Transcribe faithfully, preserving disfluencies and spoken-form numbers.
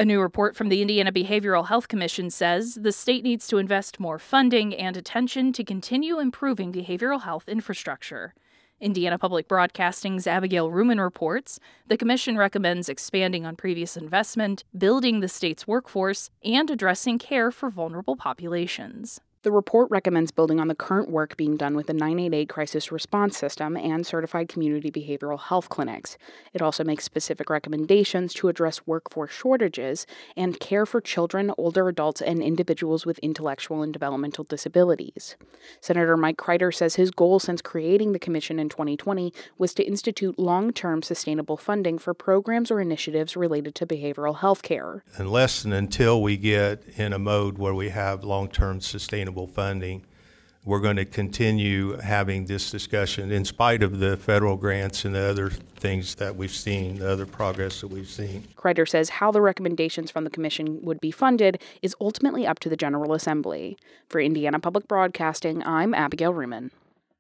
A new report from the Indiana Behavioral Health Commission says the state needs to invest more funding and attention to continue improving behavioral health infrastructure. Indiana Public Broadcasting's Abigail Ruman reports the commission recommends expanding on previous investment, building the state's workforce, and addressing care for vulnerable populations. The report recommends building on the current work being done with the nine eight eight crisis response system and certified community behavioral health clinics. It also makes specific recommendations to address workforce shortages and care for children, older adults, and individuals with intellectual and developmental disabilities. Senator Mike Crider says his goal since creating the commission in twenty twenty was to institute long-term sustainable funding for programs or initiatives related to behavioral health care. Unless and until we get in a mode where we have long-term sustainable funding, we're going to continue having this discussion in spite of the federal grants and the other things that we've seen, the other progress that we've seen. Crider says how the recommendations from the commission would be funded is ultimately up to the General Assembly. For Indiana Public Broadcasting, I'm Abigail Ruman.